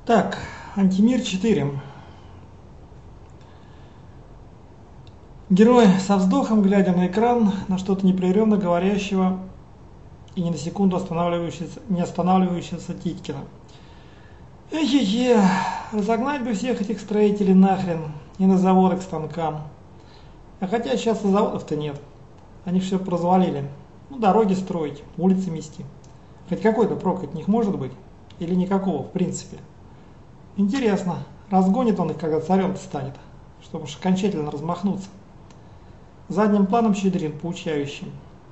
Так, Антимир 4. Герой со вздохом, глядя на экран, на что-то непрерывно говорящего и ни на секунду не останавливающегося Титькина. Эхе-хе, разогнать бы всех этих строителей нахрен и на заводы к станкам. А хотя сейчас и заводов-то нет. Они все развалили. Ну, дороги строить, улицы мести. Хоть какой-то прок от них может быть? Или никакого, в принципе? Интересно, разгонит он их, когда царем станет, чтобы уж окончательно размахнуться. Задним планом Щедрин, поучающим.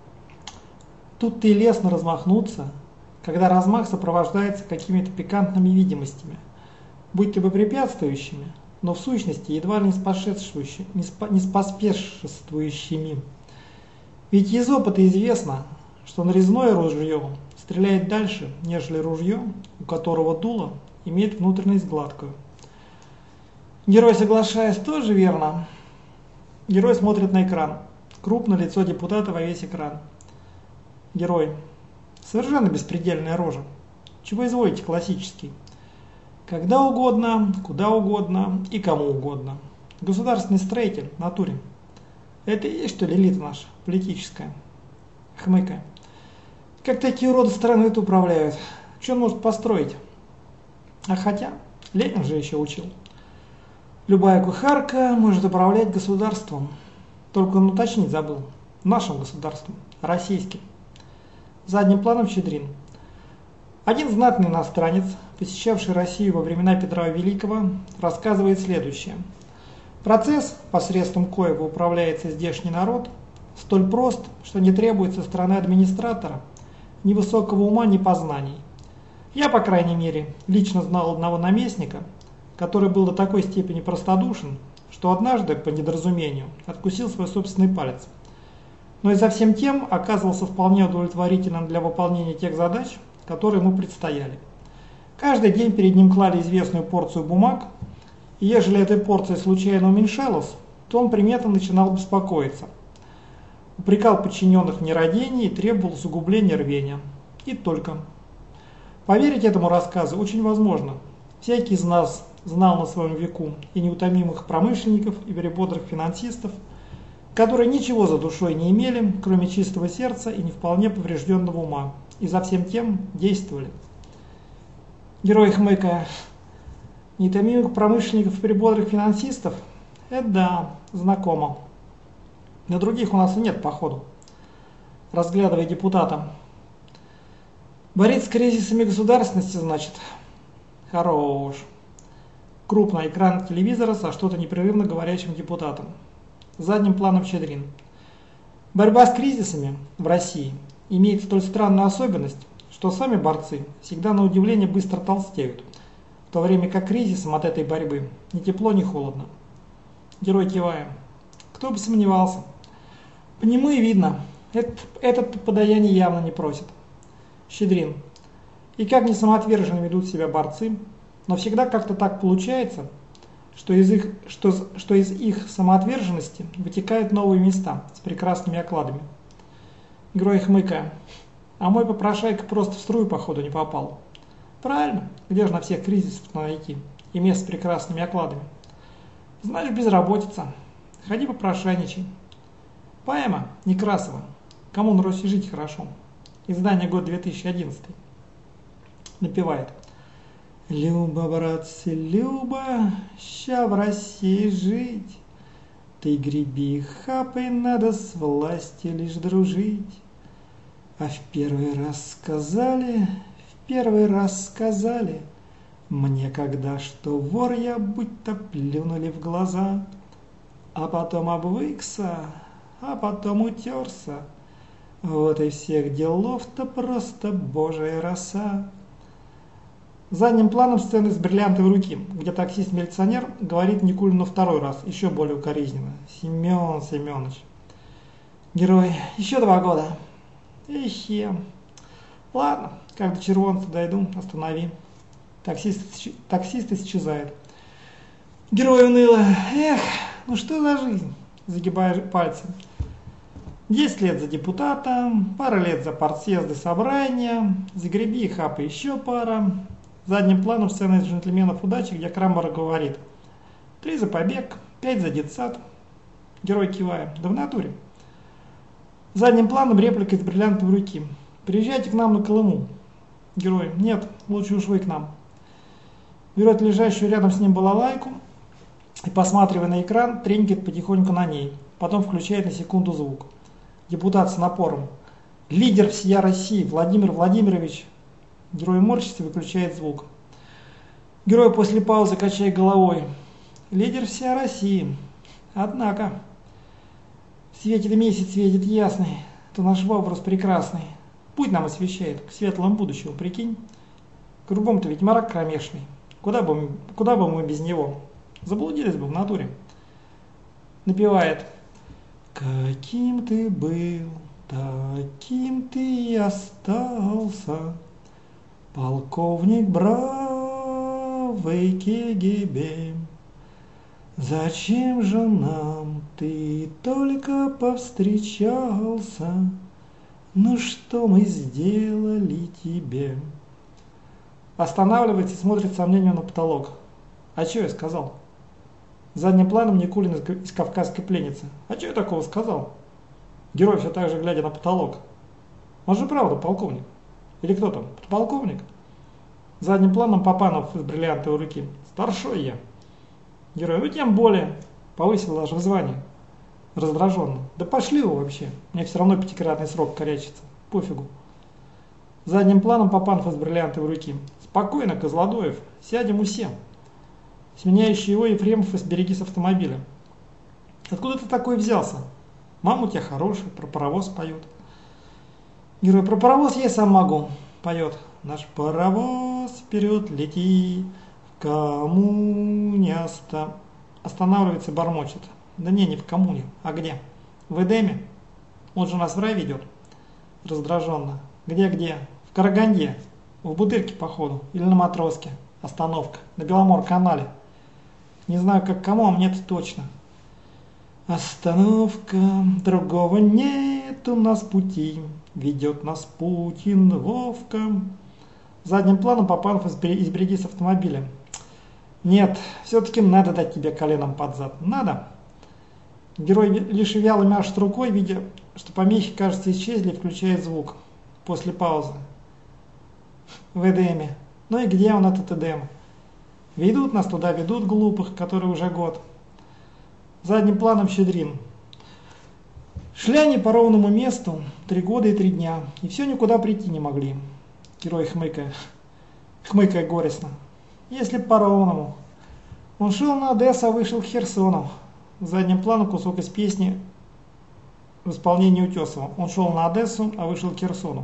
Тут-то и лестно размахнуться, когда размах сопровождается какими-то пикантными видимостями, будь то бы препятствующими, но в сущности едва ли не споспешествующими. Ведь из опыта известно, что нарезное ружье стреляет дальше, нежели ружье, у которого дуло имеет внутренность гладкую. Герой, соглашаясь, тоже верно. Герой смотрит на экран. Крупное лицо депутата во весь экран. Герой. Совершенно беспредельная рожа. Чего изволите, классический? Когда угодно, куда угодно и кому угодно. Государственный строитель, натуре. Это и есть, что ли, элита наша, политическая? Хмыкая. Как такие уроды страной-то управляют? Что он может построить? А хотя, Ленин же еще учил. Любая кухарка может управлять государством. Только он уточнить забыл. Нашим государством, российским. Задним планом Щедрин. Один знатный иностранец, посещавший Россию во времена Петра Великого, рассказывает следующее. Процесс, посредством коего управляется здешний народ, столь прост, что не требует со стороны администратора ни высокого ума, ни познаний. Я, по крайней мере, лично знал одного наместника, который был до такой степени простодушен, что однажды, по недоразумению, откусил свой собственный палец. Но и за всем тем оказывался вполне удовлетворительным для выполнения тех задач, которые ему предстояли. Каждый день перед ним клали известную порцию бумаг, и ежели эта порция случайно уменьшалась, то он приметно начинал беспокоиться. Упрекал подчиненных в нерадении и требовал усугубления рвения. И только. Поверить этому рассказу очень возможно. Всякий из нас знал на своем веку и неутомимых промышленников, и веребодрых финансистов, которые ничего за душой не имели, кроме чистого сердца и не вполне поврежденного ума, и за всем тем действовали. Герой, хмыкая. Неутомимых промышленников и веребодрых финансистов? Это да, знакомо. Но других у нас и нет, походу. Разглядывая депутата. Борец с кризисами государственности, значит. Хорош. Крупный экран телевизора со что-то непрерывно говорящим депутатом. Задним планом Щедрин. Борьба с кризисами в России имеет столь странную особенность, что сами борцы всегда на удивление быстро толстеют, в то время как кризисом от этой борьбы ни тепло, ни холодно. Герой кивая. Кто бы сомневался. По нему и видно, этот подаяние явно не просит. Щедрин. И как не самоотверженно ведут себя борцы, но всегда как-то так получается, что из их самоотверженности вытекают новые места с прекрасными окладами. Герой хмыкая. А мой попрошайка просто в струю, походу, не попал. Правильно, где же на всех кризисов найти и мест с прекрасными окладами? Знаешь, безработица. Ходи попрошайничай. Поэма Некрасова. Кому на Руси жить хорошо. Издание год 2011. Напевает. Люба, братцы, Люба, ща в России жить. Ты греби, хапай, надо с власти лишь дружить. А в первый раз сказали, мне когда что вор я, будто плюнули в глаза. А потом обвыкся, а потом утерся. Вот и всех делов-то просто божья роса. Задним планом сцены с бриллиантовой руки, где таксист-милиционер говорит Никулину второй раз, еще более укоризненно. Семен Семенович. Герой. Еще 2 года. Эхе. Ладно, как до червонца дойду, останови. Таксист исчезает. Герой уныло. Эх, ну что за жизнь? Загибая пальцы. 10 лет за депутата, пара лет за партсъезды собрания, загреби и хапай еще пара. Задним планом сцена из «Джентльменов удачи», где Крамбер говорит: 3 за побег, 5 за детсад. Герой кивая: да в натуре. Задним планом реплика из «Бриллиантовой руки». Приезжайте к нам на Колыму. Герой: нет, лучше уж вы к нам. Берет лежащую рядом с ним балалайку и, посматривая на экран, тренькает потихоньку на ней. Потом включает на секунду звук. Депутат с напором: лидер всея России Владимир Владимирович. Герой морщится и выключает звук. Герой после паузы, качая головой: лидер всея России. Однако, светит месяц, светит ясный, то наш образ прекрасный. Путь нам освещает к светлому будущему, прикинь. Кругом-то ведь мрак кромешный. Куда бы мы без него? Заблудились бы в натуре. Напевает: каким ты был, таким ты и остался, полковник бравый КГБ. Зачем же нам ты только повстречался? Ну что мы сделали тебе? Останавливается и смотрит с сомнением на потолок. А что я сказал? Задним планом Никулин из «Кавказской пленницы». А что я такого сказал? Герой все так же глядя на потолок. Он же правда полковник. Или кто там? Подполковник? Задним планом Папанов из «Бриллиантовой руки». Старшой я. Герой: ну тем более. Повысил даже в звании. Раздраженно: да пошли вы вообще. Мне все равно 5-кратный срок корячится. Пофигу. Задним планом Папанов из «Бриллиантовой руки». Спокойно, Козлодоев. Сядем усем. Сменяющий его Ефремов из «Берегись автомобиля». Откуда ты такой взялся? Мама у тебя хорошая, про паровоз поет. Герой: про паровоз я и сам могу. Поет: наш паровоз вперед лети, в коммуне останавливается, бормочет. Да не в коммуне. А где? В Эдеме. Он же нас в рай ведет. Раздраженно: где? В Караганде. В Бутырке, походу. Или на Матроске. Остановка. На Беломор-канале. Не знаю, как кому, а мне-то точно. Остановка. Другого нет у нас пути. Ведет нас Путин ловко. Задним планом Папанов из «Берегись автомобиля». Нет, все-таки надо дать тебе коленом под зад. Надо. Герой лишь вяло мяшет рукой, видя, что помехи, кажется, исчезли, включает звук. После паузы: в Эдеме. Ну и где он, этот Эдем? Ведут нас туда, ведут глупых, которые уже год. Задним планом Щедрин: шли они по ровному месту 3 года и 3 дня, и все никуда прийти не могли. Герой хмыкая горестно: если б по ровному. Он шел на Одессу, а вышел к Херсону. Задним планом кусок из песни в исполнении Утесова. Он шел на Одессу, а вышел к Херсону.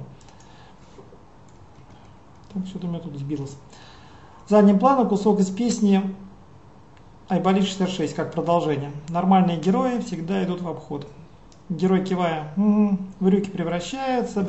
Так, что-то у меня тут сбилось. Задним планом кусок из песни Айболит-66, как продолжение. Нормальные герои всегда идут в обход. Герой кивая: брюки превращаются,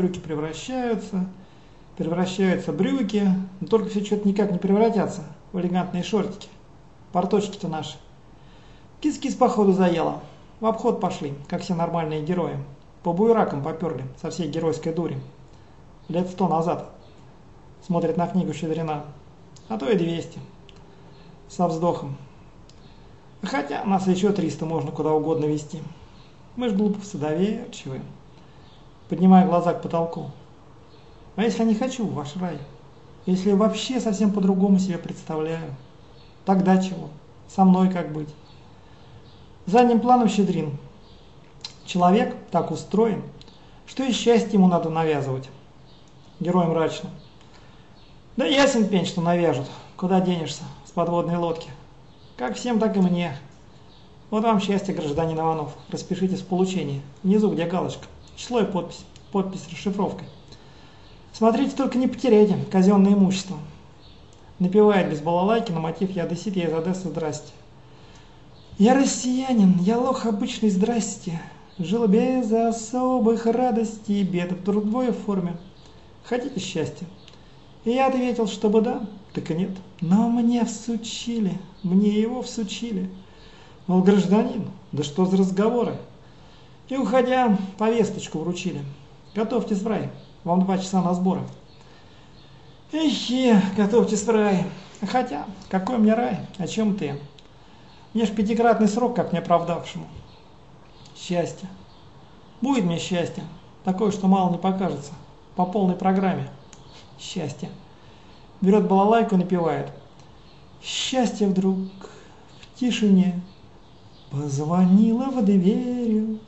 брюки, но только все что-то никак не превратятся в элегантные шортики. Порточки-то наши. Кис-кис походу заело. В обход пошли, как все нормальные герои. По буеракам поперли, со всей геройской дури. Лет 100 назад. Смотрит на книгу Щедрина. А то и 200. Со вздохом. Хотя нас еще 300 можно куда угодно вести. Мы ж глуповцы доверчивые. Поднимая глаза к потолку. А если я не хочу в ваш рай? Если я вообще совсем по-другому себе представляю? Тогда чего? Со мной как быть? Задним планом Щедрин. Человек так устроен, что и счастье ему надо навязывать. Герой мрачно. Да ясен пень, что навяжут. Куда денешься с подводной лодки? Как всем, так и мне. Вот вам счастье, гражданин Иванов. Распишитесь в получении. Внизу, где галочка. Число и подпись. Подпись с расшифровкой. Смотрите, только не потеряйте казенное имущество. Напевает без балалайки на мотив «Я одессит, я из Одессы, здрасте». Я россиянин, я лох обычный, здрасте. Жил без особых радостей и бед в другой форме. Хотите счастья? И я ответил, чтобы да, так и нет. Но мне его всучили. Мол, гражданин, да что за разговоры? И уходя, повесточку вручили. Готовьтесь в рай, вам 2 часа на сборы. Эхе, готовьтесь в рай. Хотя, какой мне рай? О чем ты? Мне ж пятикратный срок, как неоправдавшему. Счастье. Будет мне счастье. Такое, что мало не покажется. По полной программе. Счастье. Берет балалайку и напевает. Счастье вдруг в тишине позвонила в дверь.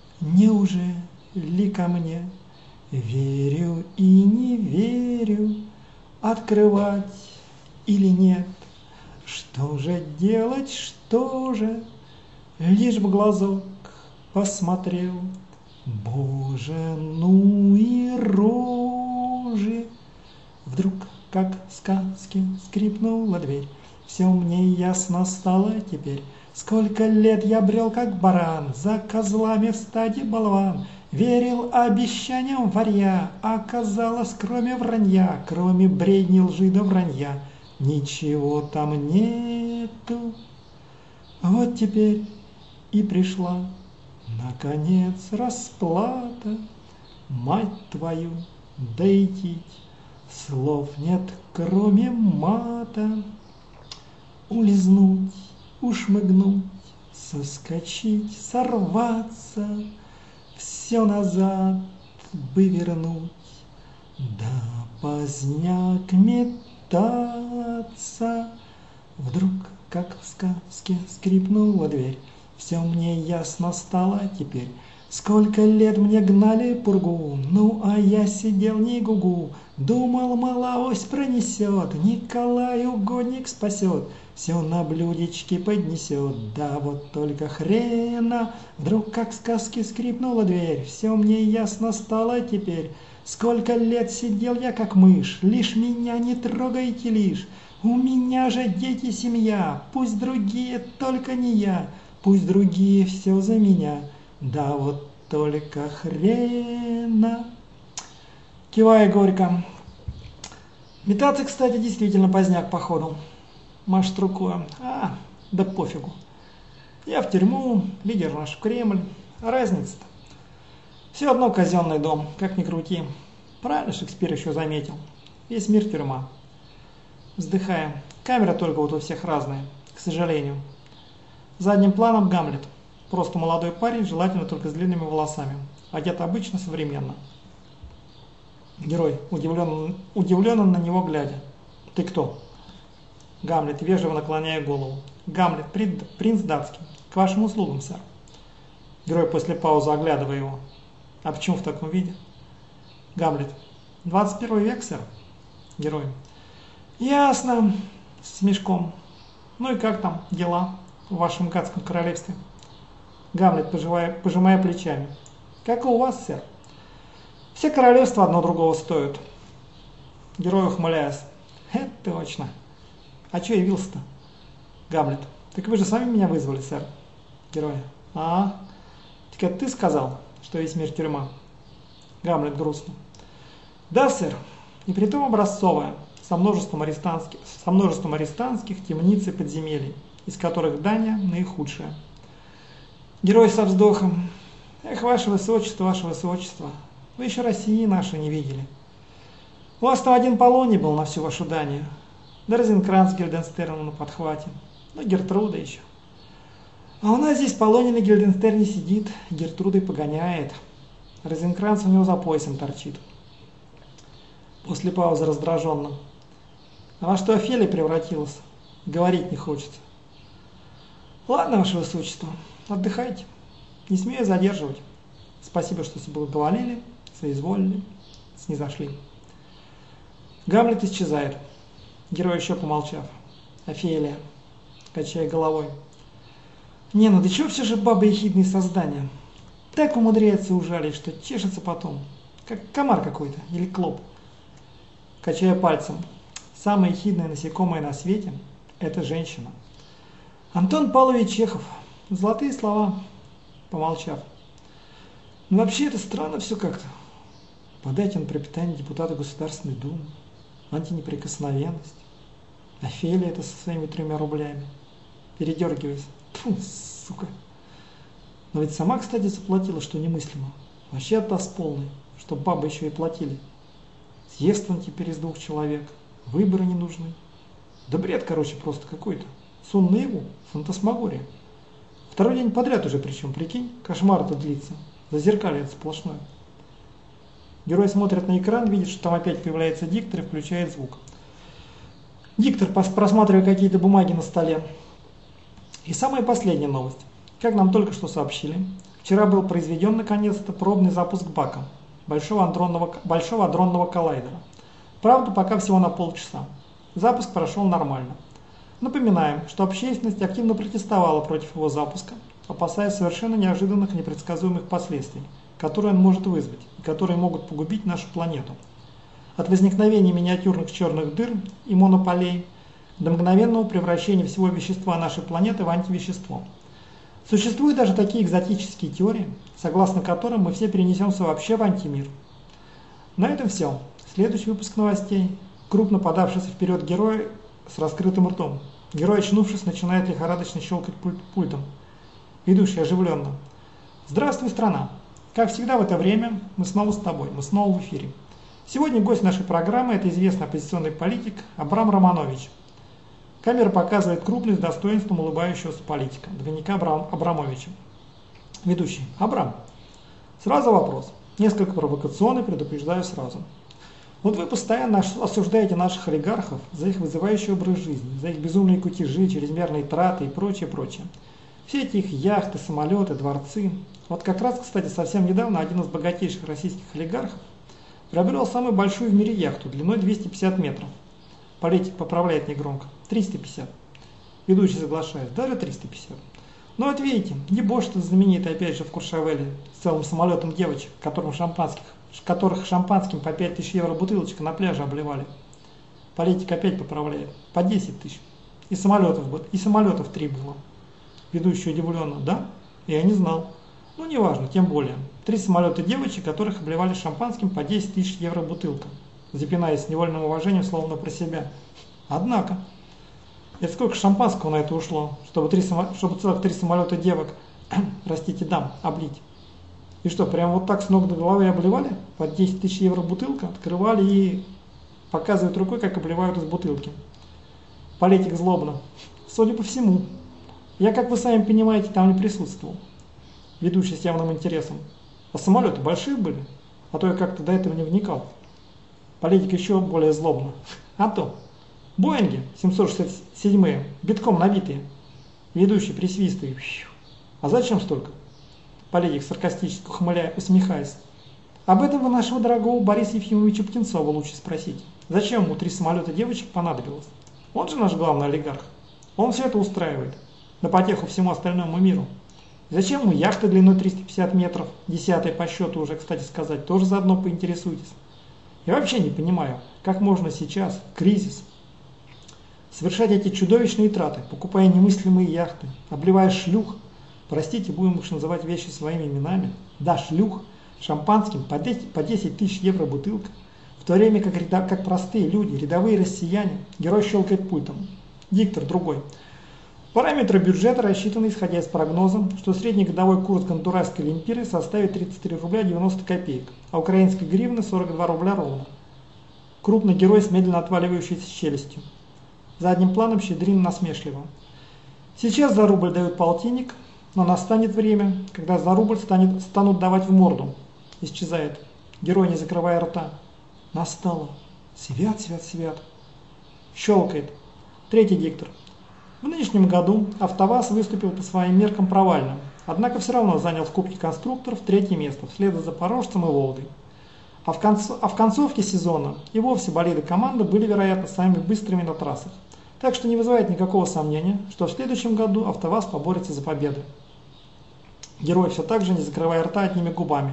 Неужели ко мне? Верю и не верю. Открывать или нет? Что же делать, что же? Лишь бы глазок посмотрел. Боже, ну и рожи. Вдруг, как в сказке, скрипнула дверь. Все мне ясно стало теперь. Сколько лет я брел, как баран, за козлами в стаде болван. Верил обещаниям варья, оказалось, кроме вранья, кроме бредни, лжи да вранья, ничего там нету. Вот теперь и пришла, наконец, расплата. Мать твою, дойтить, слов нет, кроме мата. Улизнуть, ушмыгнуть, соскочить, сорваться, все назад бы вернуть, да поздняк метаться. Вдруг, как в сказке, скрипнула дверь. Все мне ясно стало теперь. Сколько лет мне гнали пургу, ну а я сидел не гугу. Думал, малоось пронесет, Николай угодник спасет, все на блюдечке поднесет, да вот только хрена. Вдруг, как в сказке, скрипнула дверь. Все мне ясно стало теперь. Сколько лет сидел я, как мышь, лишь меня не трогайте лишь. У меня же дети, семья, пусть другие, только не я, пусть другие все за меня. Да вот только хрена. Кивая горько. Метаться, кстати, действительно поздняк походу. Машет рукой. Да пофигу. Я в тюрьму, лидер наш в Кремль. А разница-то? Все одно казенный дом, как ни крути. Правильно Шекспир еще заметил. Весь мир тюрьма. Вздыхаем. Камера только вот у всех разная, к сожалению. Задним планом Гамлет. Просто молодой парень, желательно только с длинными волосами. Одет обычно, современно. Герой, удивленно на него глядя. Ты кто? Гамлет, вежливо наклоняя голову. Гамлет, принц датский. К вашим услугам, сэр. Герой после паузы, оглядывая его. А почему в таком виде? Гамлет. 21 век, сэр. Герой. Ясно. С мешком. Ну и как там дела в вашем гадском королевстве? Гамлет, пожимая плечами. Как и у вас, сэр. Все королевства одно другого стоят. Герой, ухмыляясь. Это точно. А че явился-то? Гамлет. Так вы же сами меня вызвали, сэр. Герой. Так это ты сказал, что весь мир тюрьма? Гамлет грустно. Да, сэр. И притом образцовая, со множеством арестантских темниц и подземелий, из которых Дания наихудшая. Герой со вздохом. Эх, ваше высочество, вы еще России нашей не видели. У вас там один Полоний был на всю вашу Данию. Да Розенкранц с Гильденстерном на подхвате. Ну, Гертруда еще. А у нас здесь Полоний на Гильденстерне сидит, Гертрудой погоняет. Розенкранц у него за поясом торчит. После паузы раздраженно. А во что Офелия превратилась? Говорить не хочется. Ладно, ваше высочество, отдыхайте. Не смею задерживать. Спасибо, что соблаговолили, соизволили, снизошли. Гамлет исчезает. Герой еще помолчав. Офелия, качая головой. Не, ну да чего все же бабы ехидные создания? Так умудряется ужалить, что чешется потом. Как комар какой-то или клоп. Качая пальцем. Самое ехидное насекомое на свете – это женщина. Антон Павлович Чехов. Золотые слова. Помолчав. Ну вообще это странно все как-то. Подайте на пропитание депутата Государственной Думы. Антинеприкосновенность. Офелия это со своими 3 рублями. Передергиваясь. Тьфу, сука. Но ведь сама, кстати, заплатила, что немыслимо. Вообще оттас полный, что бабы еще и платили. Съест он теперь из 2 человек. Выборы не нужны. Да бред, короче, просто какой-то. Сон наяву, фантасмагория. 2-й день подряд уже причем, прикинь, кошмар-то длится. Зазеркалье это сплошное. Герой смотрит на экран, видит, что там опять появляется диктор и включает звук. Диктор просматривает какие-то бумаги на столе. И самая последняя новость. Как нам только что сообщили, вчера был произведен наконец-то пробный запуск БАКа, большого адронного коллайдера. Правда, пока всего на полчаса. Запуск прошел нормально. Напоминаем, что общественность активно протестовала против его запуска, опасаясь совершенно неожиданных и непредсказуемых последствий, которые он может вызвать и которые могут погубить нашу планету. От возникновения миниатюрных черных дыр и монополей до мгновенного превращения всего вещества нашей планеты в антивещество. Существуют даже такие экзотические теории, согласно которым мы все перенесемся вообще в антимир. На этом все. Следующий выпуск новостей. Крупно подавшийся вперед герой с раскрытым ртом. Герой, очнувшись, начинает лихорадочно щелкать пультом. Ведущий оживленно. Здравствуй, страна! Как всегда в это время мы снова с тобой, мы снова в эфире. Сегодня гость нашей программы – это известный оппозиционный политик Абрам Романович. Камера показывает крупный с достоинством улыбающегося политика, двойника Абрамовича. Ведущий. Абрам. Сразу вопрос. Несколько провокационный, предупреждаю сразу. Вот вы постоянно осуждаете наших олигархов за их вызывающий образ жизни, за их безумные кутежи, чрезмерные траты и прочее, прочее. Все эти их яхты, самолеты, дворцы. Вот как раз, кстати, совсем недавно один из богатейших российских олигархов приобрел самую большую в мире яхту длиной 250 метров. Политик поправляет негромко. 350. Ведущий соглашается. Даже 350. Ну вот видите, дебош-то знаменитый опять же в Куршавеле с целым самолетом девочек, которых шампанским по 5000 евро бутылочка на пляже обливали. Политик опять поправляет. По 10 тысяч. И самолетов 3 было. Ведущий удивленно. Да? Я не знал. Ну неважно, тем более. 3 самолета девочек, которых обливали шампанским по 10 тысяч евро бутылка. Запинаясь с невольным уважением, словно про себя. Однако, это сколько шампанского на это ушло, чтобы целых 3 самолета девок, простите, дам, облить. И что, прям вот так с ног до головы обливали? По 10 тысяч евро бутылка, открывали и показывают рукой, как обливают из бутылки. Политик злобно. Судя по всему. Я, как вы сами понимаете, там не присутствовал. Ведущий с явным интересом. А самолеты большие были? А то я как-то до этого не вникал. Политик еще более злобно. А то. Боинги 767 битком набитые. Ведущий присвистывает. А зачем столько? Политик саркастически усмехаясь. Об этом вы нашего дорогого Бориса Ефимовича Птенцова лучше спросить. Зачем ему 3 самолета девочек понадобилось? Он же наш главный олигарх. Он все это устраивает. На потеху всему остальному миру. Зачем ему яхта длиной 350 метров, 10-я по счету уже, кстати сказать, тоже заодно поинтересуйтесь. Я вообще не понимаю, как можно сейчас, в кризис, совершать эти чудовищные траты, покупая немыслимые яхты, обливая шлюх, простите, будем уж называть вещи своими именами, да, шлюх, шампанским по 10 тысяч евро бутылка, в то время как простые люди, рядовые россияне, герой щелкает пультом, диктор другой. Параметры бюджета рассчитаны, исходя из прогноза, что средний годовой курс гондурасской лемпиры составит 33 рубля 90 копеек, а украинской гривны 42 рубля ровно. Крупный герой с медленно отваливающейся челюстью. Задним планом Щедрин насмешливо. Сейчас за рубль дают полтинник, но настанет время, когда за рубль станут давать в морду. Исчезает. Герой, не закрывая рта. Настало. Свят, свят, свят. Щелкает. Третий диктор. В нынешнем году АвтоВАЗ выступил по своим меркам провально, однако все равно занял в Кубке конструкторов 3-е место, вслед за Запорожцем и Волгой. А в концовке сезона и вовсе болиды команды были, вероятно, самыми быстрыми на трассах. Так что не вызывает никакого сомнения, что в следующем году АвтоВАЗ поборется за победы. Герой все так же, не закрывая рта одними губами.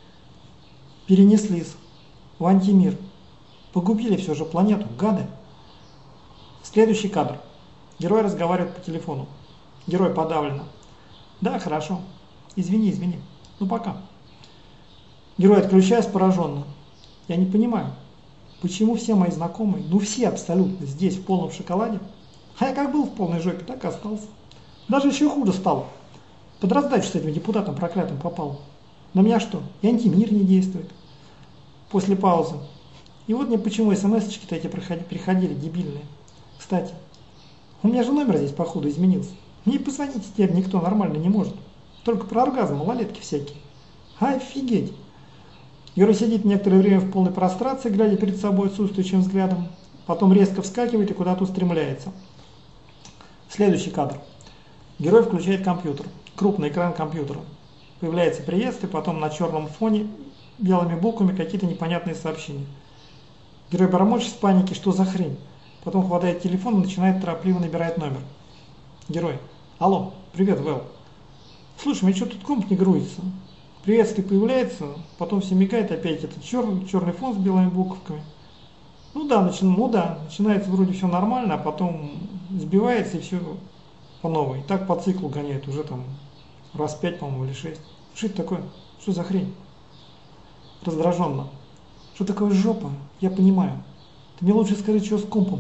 Перенеслись в антимир. Погубили все же планету, гады. Следующий кадр. Герой разговаривает по телефону. Герой подавленно. Да, хорошо. Извини. Ну пока. Герой, отключаясь, пораженно. Я не понимаю, почему все мои знакомые, ну все абсолютно, здесь в полном шоколаде, а я как был в полной жопе, так и остался. Даже еще хуже стало. Под раздачу с этим депутатом проклятым попал. На меня что, и антимир не действует? После паузы. И вот мне почему смс-очки-то эти приходили дебильные. Кстати, у меня же номер здесь, походу, изменился. Мне позвонить теперь никто нормально не может. Только про оргазм малолетки всякие. Офигеть! Герой сидит некоторое время в полной прострации, глядя перед собой отсутствующим взглядом. Потом резко вскакивает и куда-то устремляется. Следующий кадр. Герой включает компьютер. Крупный экран компьютера. Появляется приветствие, потом на черном фоне белыми буквами какие-то непонятные сообщения. Герой бормочет в панике, что за хрень. Потом хватает телефон и начинает торопливо набирать номер. Герой. Алло, привет, Вэл. Слушай, мне что тут комп не грузится? Приветствие появляется, потом все мигает, опять этот черный фон с белыми буковками. Ну да, начинается вроде все нормально, а потом сбивается и все по новой. И так по циклу гоняет уже там раз 5, по-моему, или 6. Что это такое? Что за хрень? Раздраженно. Что такое жопа? Я понимаю. Ты мне лучше скажи, что с компом.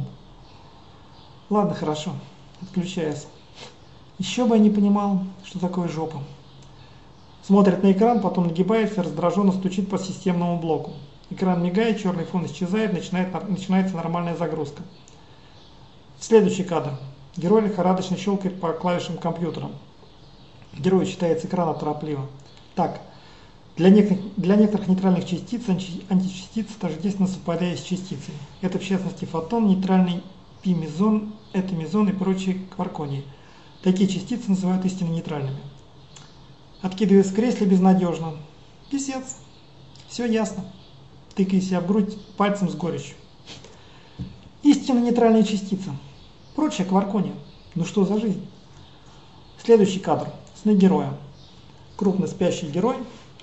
Ладно, хорошо. Отключаюсь. Еще бы я не понимал, что такое жопа. Смотрит на экран, потом нагибается, раздраженно стучит по системному блоку. Экран мигает, черный фон исчезает, начинается нормальная загрузка. Следующий кадр. Герой лихорадочно щелкает по клавишам компьютера. Герой читает с экрана торопливо. Так, для некоторых нейтральных частиц античастица тождественно совпадает с частицей. Это в частности фотон, нейтральный пи-мезон, этомезон и прочие кварконии. Такие частицы называют истинно нейтральными. Откидываясь в кресле безнадежно. Писец. Все ясно. Тыкая себя в грудь пальцем с горечью. Истинно нейтральная частица. Прочая кваркония. Ну что за жизнь? Следующий кадр. Сны героя. Крупно спящий герой.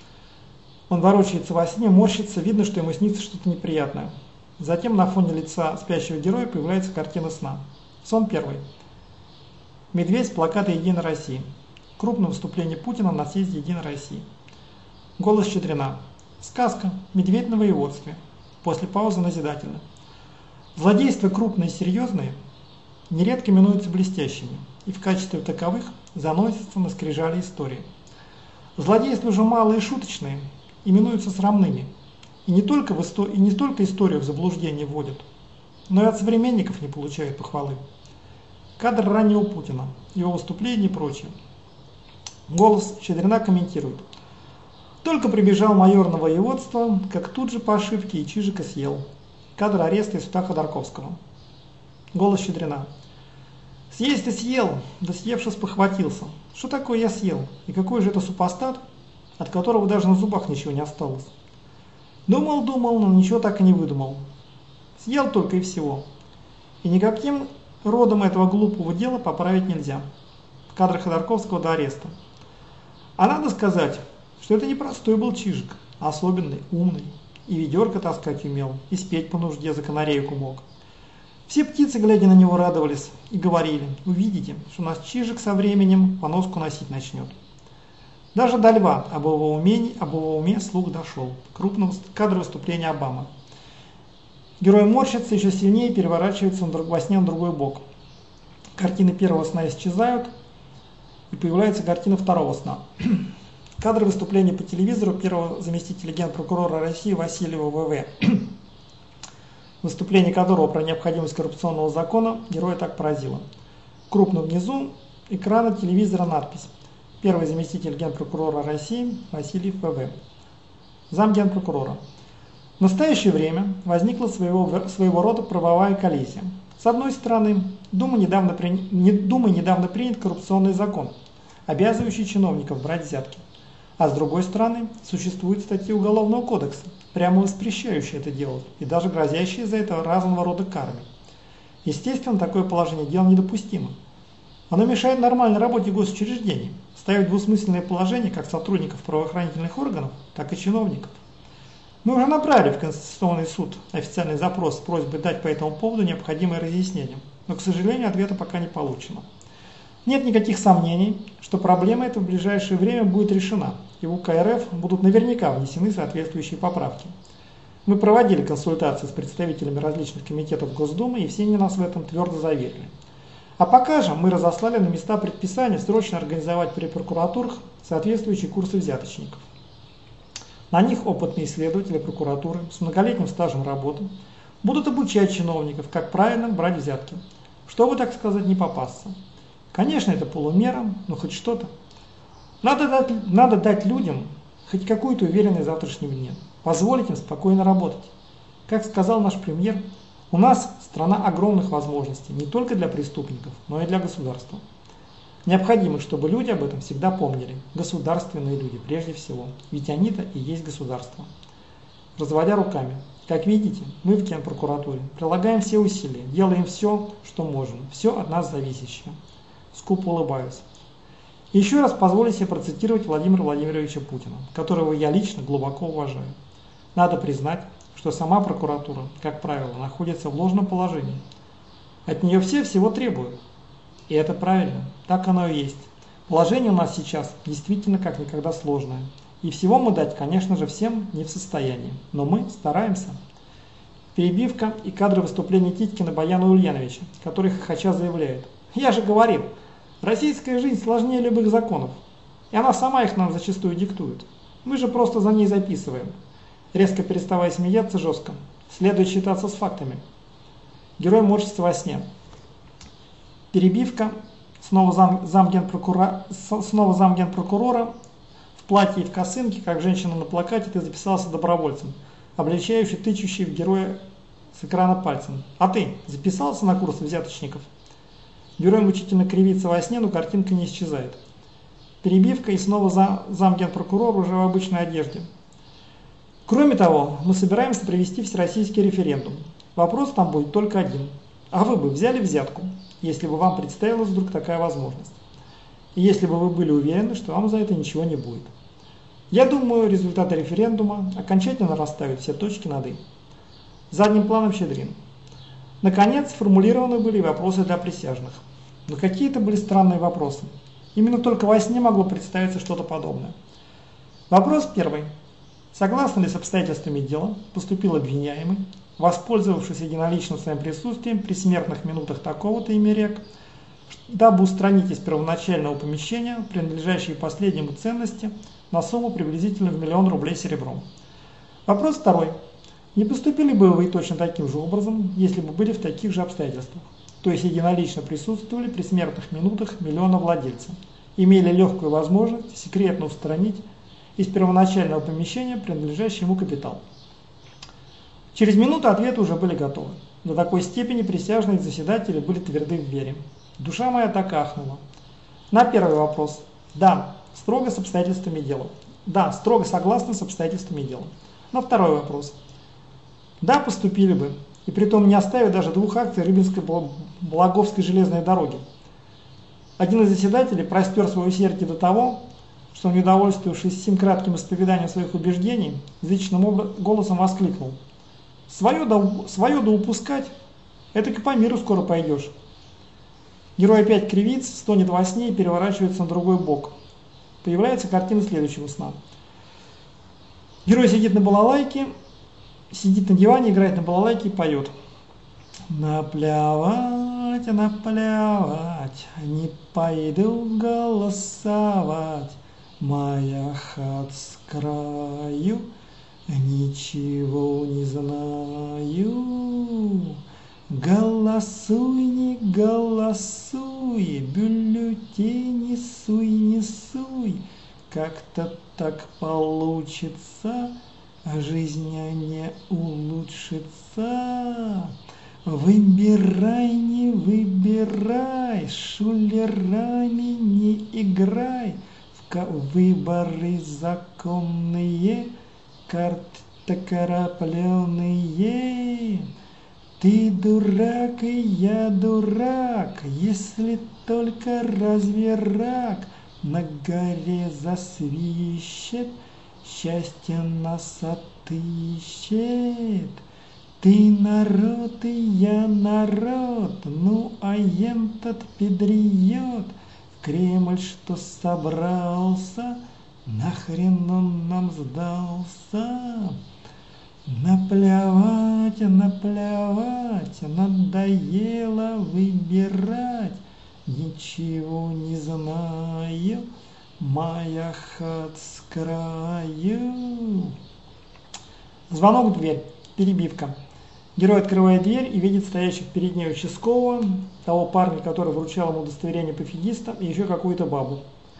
Он ворочается во сне, морщится, видно, что ему снится что-то неприятное. Затем на фоне лица спящего героя появляется картина сна. Сон первый. Медведь с плаката «Единой России». Крупное выступление Путина на съезде «Единой России». Голос Щедрина. Сказка. Медведь на воеводстве. После паузы назидательно. Злодейства крупные и серьезные нередко минуются блестящими и в качестве таковых заносятся на скрижали истории. Злодейства же малые и шуточные именуются срамными и не только историю в заблуждение вводят, но и от современников не получают похвалы. Кадр раннего Путина, его выступление и прочее. Голос Щедрина комментирует. Только прибежал майор на воеводство, как тут же по ошибке и Чижика съел. Кадр ареста и суда Ходорковского. Голос Щедрина. Съесть-то съел, да съевшись похватился. Что такое я съел? И какой же это супостат, от которого даже на зубах ничего не осталось? Думал, но ничего так и не выдумал. Съел только и всего. И никаким родом этого глупого дела поправить нельзя. Кадр Ходорковского до ареста. А надо сказать, что это не простой был Чижик, а особенный, умный. И ведерко таскать умел, и спеть по нужде за канарейку мог. Все птицы, глядя на него, радовались и говорили: увидите, что наш Чижик со временем поноску носить начнет. Даже до льва об его уме слух дошел. Крупного кадра выступления Обамы. Герой морщится, еще сильнее переворачивается во сне на другой бок. Картины первого сна исчезают, и появляется картина второго сна. Кадры выступления по телевизору первого заместителя генпрокурора России Васильева В.В., выступление которого про необходимость коррупционного закона героя так поразило. Крупно внизу экрана телевизора надпись: первый заместитель генпрокурора России Васильев В.В., замгенпрокурора. В настоящее время возникла своего рода правовая коллизия. С одной стороны, Думой недавно принят коррупционный закон, обязывающий чиновников брать взятки. А с другой стороны, существуют статьи Уголовного кодекса, прямо воспрещающие это делать и даже грозящие за это разного рода карами. Естественно, такое положение дел недопустимо. Оно мешает нормальной работе госучреждений, ставит двусмысленное положение как сотрудников правоохранительных органов, так и чиновников. Мы уже направили в Конституционный суд официальный запрос с просьбой дать по этому поводу необходимые разъяснения, но, к сожалению, ответа пока не получено. Нет никаких сомнений, что проблема эта в ближайшее время будет решена, и в УК РФ будут наверняка внесены соответствующие поправки. Мы проводили консультации с представителями различных комитетов Госдумы, и все они нас в этом твердо заверили. А пока же мы разослали на места предписания срочно организовать при прокуратурах соответствующие курсы взяточников. На них опытные следователи прокуратуры с многолетним стажем работы будут обучать чиновников, как правильно брать взятки, чтобы, так сказать, не попасться. Конечно, это полумера, но хоть что-то. Надо дать людям хоть какую-то уверенность в завтрашнем дне, позволить им спокойно работать. Как сказал наш премьер, у нас страна огромных возможностей не только для преступников, но и для государства. Необходимо, чтобы люди об этом всегда помнили, государственные люди прежде всего, ведь они-то и есть государство. Разводя руками, как видите, мы в Генпрокуратуре прилагаем все усилия, делаем все, что можем, все от нас зависящее. Скупо улыбаюсь. Еще раз позволю себе процитировать Владимира Владимировича Путина, которого я лично глубоко уважаю. Надо признать, что сама прокуратура, как правило, находится в ложном положении. От нее все всего требуют. И это правильно, так оно и есть. Положение у нас сейчас действительно как никогда сложное. И всего мы дать, конечно же, всем не в состоянии. Но мы стараемся. Перебивка и кадры выступления Титькина Баяна Ульяновича, который хохоча заявляет: «Я же говорил, российская жизнь сложнее любых законов. И она сама их нам зачастую диктует. Мы же просто за ней записываем». Резко переставая смеяться жестко, следует считаться с фактами. Герой морщится во сне. Перебивка. Снова замгенпрокурора в платье и в косынке, как женщина на плакате, ты записался добровольцем, обличающий, тычущий в героя с экрана пальцем. А ты записался на курс взяточников? Герой мучительно кривится во сне, но картинка не исчезает. Перебивка и снова замгенпрокурор уже в обычной одежде. Кроме того, мы собираемся провести всероссийский референдум. Вопрос там будет только один. А вы бы взяли взятку, если бы вам представилась вдруг такая возможность? И если бы вы были уверены, что вам за это ничего не будет? Я думаю, результаты референдума окончательно расставят все точки над «и». Задним планом Щедрин. Наконец, сформулированы были вопросы для присяжных. Но какие-то были странные вопросы. Именно только во сне могло представиться что-то подобное. Вопрос первый. Согласно ли с обстоятельствами дела поступил обвиняемый, воспользовавшись единоличным своим присутствием при смертных минутах такого-то имя рек, дабы устранить из первоначального помещения принадлежащие последнему ценности на сумму приблизительно в 1 000 000 рублей серебром. Вопрос второй. Не поступили бы вы точно таким же образом, если бы были в таких же обстоятельствах, то есть единолично присутствовали при смертных минутах миллиона владельца, имели легкую возможность секретно устранить из первоначального помещения принадлежащий ему капитал? Через минуту ответы уже были готовы. До такой степени присяжные заседатели были тверды в вере. Душа моя так ахнула. На первый вопрос. Да, строго с обстоятельствами дела. Да, строго согласно с обстоятельствами дела. На второй вопрос. Да, поступили бы. И притом не оставив даже 2 акций Рыбинско-Благовской железной дороги. Один из заседателей простер свое усердие до того, что, не удовольствовавшись сим кратким исповеданием своих убеждений, зычным голосом воскликнул: «Свое да упускать, это и по миру скоро пойдешь». Герой опять кривится, стонет во сне и переворачивается на другой бок. Появляется картина следующего сна. Герой сидит на диване, играет на балалайке и поет. Наплевать, наплевать, не пойду голосовать. Моя хат с краю, ничего не знаю. Голосуй, не голосуй, бюллетени суй, не суй. Как-то так получится, жизнь не улучшится. Выбирай, не выбирай, шулерами не играй. Выборы законные, карты крапленые. Ты дурак, и я дурак, если только разве рак на горе засвищет, счастье нас отыщет. Ты народ, и я народ, ну а ентот педриот в Кремль что собрался, нахрен он нам сдался? Наплевать, наплевать, надоело выбирать, ничего не знаю, Моя с краю. Звонок в дверь. Перебивка. Герой открывает дверь и видит стоящих перед ней участкового, того парня, который вручал ему удостоверение пофигиста, и еще какую-то бабу.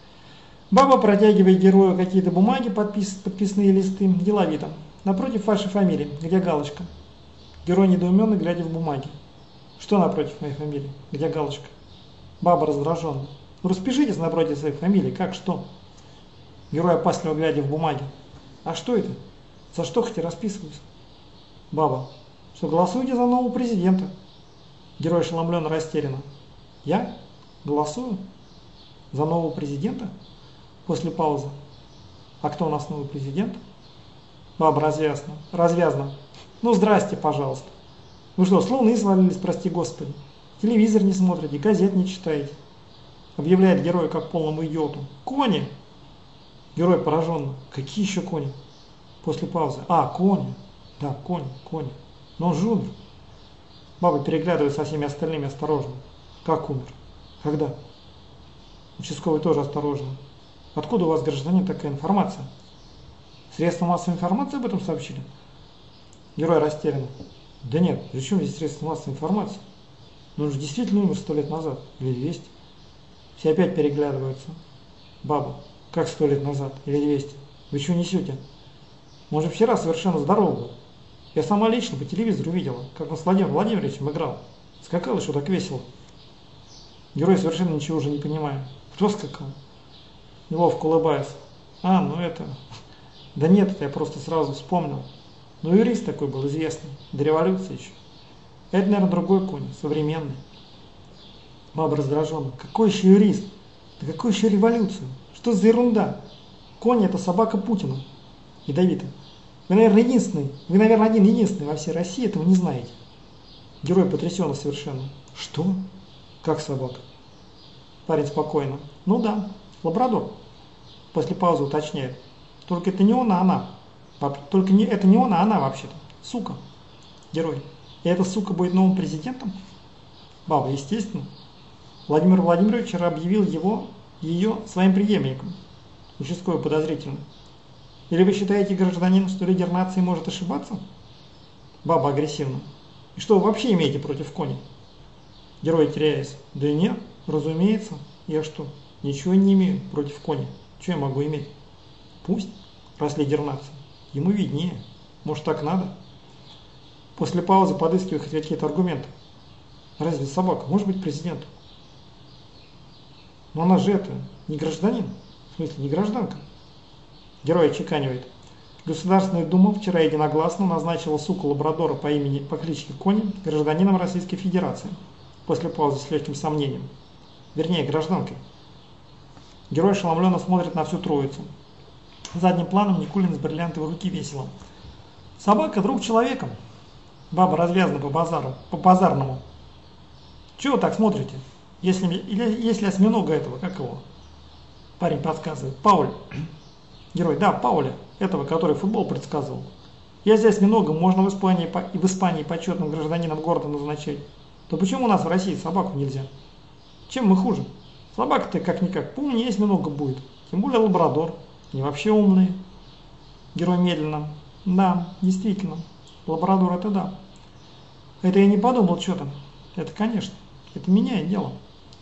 Баба протягивает герою какие-то бумаги, подписные листы, деловито. Напротив вашей фамилии, где галочка? Герой недоуменно, глядя в бумаги. Что напротив моей фамилии? Где галочка? Баба раздраженно. Ну распишитесь напротив своей фамилии, как что? Герой опасливо глядя в бумаги. А что это? За что хоть расписываюсь? Баба. Что голосуете за нового президента? Герой ошеломленно растерянно. Я? Голосую? За нового президента? После паузы. А кто у нас новый президент? Баба развязно. Ну здрасте, пожалуйста. Вы что, с луны свалились, прости господи? Телевизор не смотрите, газет не читаете. Объявляет герой как полному идиоту. Кони! Герой пораженно. Какие еще кони? После паузы. А, кони. Да, кони. Но он же умер. Баба переглядывает со всеми остальными осторожно. Как умер? Когда? Участковый тоже осторожно. Откуда у вас, гражданин, такая информация? Средства массовой информации об этом сообщили? Герой растерян. Да нет, при чем здесь средства массовой информации? Ну он же действительно умер 100 лет назад. Или 200. Все опять переглядываются. Баба. Как 100 лет назад? Или 200? Вы что несете? Он же вчера совершенно здоров был. Я сама лично по телевизору видела, как он с Владимиром Владимировичем играл. Скакал еще так весело. Герой совершенно ничего уже не понимает. Кто скакал? Неловко улыбаясь. А, ну это... Да нет, это я просто сразу вспомнил. Ну юрист такой был известный, до революции еще. Это, наверное, другой конь, современный. Баба раздраженно. Какой еще юрист? Да какой еще революцию? Что за ерунда? Конь это собака Путина. Ядовито. Вы, наверное, один единственный во всей России этого не знаете. Герой потрясенно совершенно. Что? Как собака? Парень спокойно. Ну да, лабрадор. После паузы уточняет. Только это не он, а она. Это не он, а она вообще-то. Сука. Герой. И эта сука будет новым президентом? Баба, естественно. Владимир Владимирович вчера объявил ее своим преемником. Участковый подозрительно. Или вы считаете, гражданин, что лидер нации может ошибаться? Баба агрессивно. И что вы вообще имеете против кони? Герой теряясь. Да и нет, разумеется. Я что, ничего не имею против кони. Что я могу иметь? Пусть, раз лидер нации. Ему виднее. Может так надо? После паузы подыскивая хоть какие-то аргументы. Разве собака может быть президентом? Но она же это, не гражданин. В смысле, не гражданка. Герой отчеканивает. Государственная дума вчера единогласно назначила суку лабрадора по кличке Кони гражданином Российской Федерации. После паузы с легким сомнением. Вернее, гражданкой. Герой ошеломленно смотрит на всю троицу. Задним планом Никулин с бриллиантовой руки весело. Собака друг человека. Баба развязана по базарному. Чего вы так смотрите? Если осьминога этого, как его? Парень подсказывает. Пауль. Герой, да, Пауля, этого, который футбол предсказывал. Если осьминога можно в Испании почетным гражданином города назначать, то почему у нас в России собаку нельзя? Чем мы хуже? Собака-то как-никак поумнее осьминога будет. Тем более лабрадор. Они вообще умные. Герой медленно. Да, действительно. Лабрадор это да. Это я не подумал что-то. Это конечно. Это меняет дело.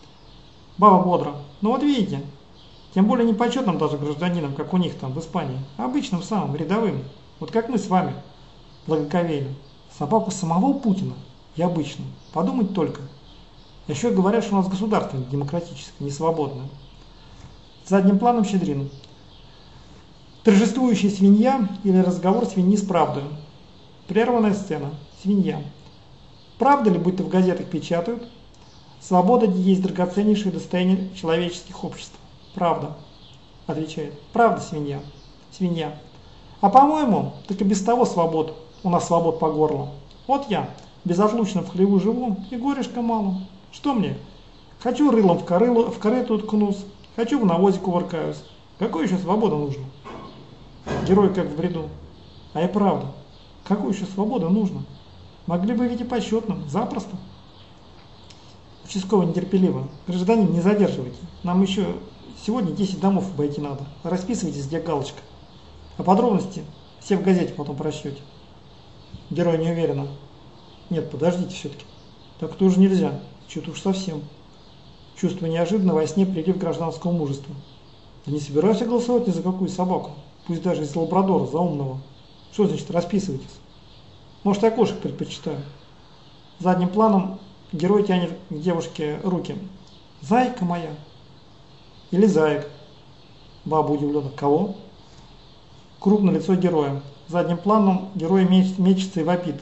Баба бодро. Ну вот видите. Тем более не почетным даже гражданином, как у них там в Испании, а обычным самым, рядовым. Вот как мы с вами, благоговейно. Собаку самого Путина и обычную. Подумать только. Еще говорят, что у нас государство не демократическое, не свободное. Задним планом Щедрин. Торжествующая свинья или разговор свиньи с правдой. Прерванная сцена. Свинья. Правда ли, будто в газетах печатают? Свобода есть драгоценнейшее достояние человеческих обществ. Правда, отвечает. Правда, свинья. Свинья. А по-моему, так и без того свобод. У нас свобод по горло. Вот я, безотлучно в хлеву живу, и горюшка мало. Что мне? Хочу рылом в корыту уткнусь, хочу в навозе кувыркаюсь. Какой еще свобода нужна? Герой как в бреду. А и правда, какую еще свободу нужно? Могли бы ведь и почетным, запросто. Участковый нетерпеливо. Гражданин, не задерживайте. Нам еще сегодня 10 домов обойти надо. Расписывайтесь, где галочка. А подробности все в газете потом прочтете. Герой не уверенно. Нет, подождите все-таки. Так тоже нельзя. Что-то уж совсем. Чувство неожиданно во сне прилив гражданского мужества. Да не собираюсь я голосовать ни за какую собаку. Пусть даже из лабрадора, за умного. Что значит расписывайтесь? Может, я кошек предпочитаю. Задним планом герой тянет к девушке руки. Зайка моя. Или заек. Баба удивлена. Кого? Крупное лицо героя. Задним планом герой мечется и вопит.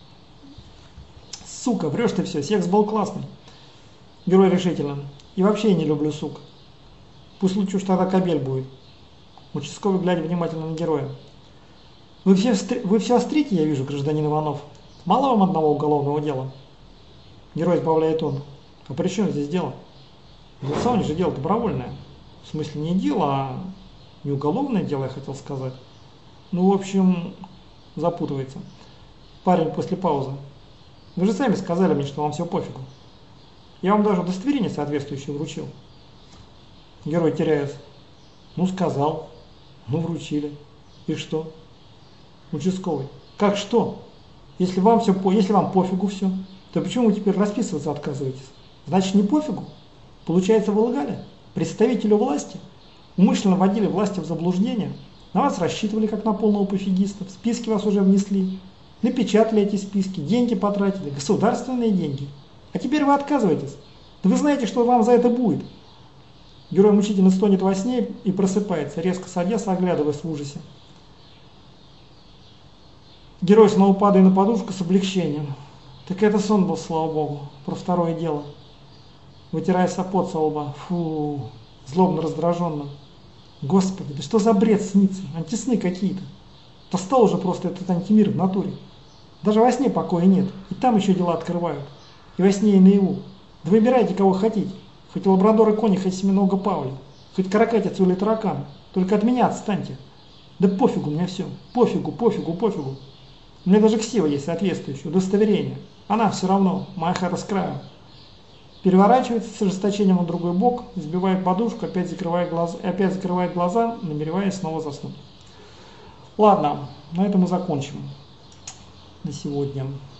Сука, врешь ты все, секс был классный. Герой решительно. И вообще я не люблю сук. Пусть лучше уж тогда кобель будет. Участковый, глядя внимательно на героя. Вы все острите, я вижу, гражданин Иванов. Мало вам одного уголовного дела? Герой избавляет он. А при чем здесь дело? За Сауне же дело добровольное. В смысле не дело, а не уголовное дело, я хотел сказать. Ну, в общем, запутывается. Парень после паузы. Вы же сами сказали мне, что вам все пофигу. Я вам даже удостоверение соответствующее вручил. Герой теряется. Ну, сказал. Ну, вручили. И что? Участковый. Как что? Если вам пофигу все, то почему вы теперь расписываться отказываетесь? Значит, не пофигу? Получается, вы лгали? Представителю власти? Умышленно вводили власти в заблуждение? На вас рассчитывали, как на полного пофигиста? В списки вас уже внесли? Напечатали эти списки? Деньги потратили? Государственные деньги? А теперь вы отказываетесь? Да вы знаете, что вам за это будет? Герой мучительно стонет во сне и просыпается, резко садясь, оглядываясь в ужасе. Герой снова падает на подушку с облегчением. Так это сон был, слава богу, про второе дело. Вытирая пот со лба. Фу, злобно раздраженно. Господи, да что за бред снится? Антисны какие-то. Достал уже просто этот антимир в натуре. Даже во сне покоя нет. И там еще дела открывают. И во сне, и наяву. Да выбирайте, кого хотите. Хоть лабрадор и кони, хоть семинога Паули. Хоть каракатицу или таракана. Только от меня отстаньте. Да пофигу мне все. Пофигу, пофигу, пофигу. У меня даже ксива есть соответствующее, удостоверение. Она все равно, моя хата с краю. Переворачивается с ожесточением на другой бок, сбивает подушку, опять закрывает глаза, намереваясь снова заснуть. Ладно, на этом мы закончим на сегодня.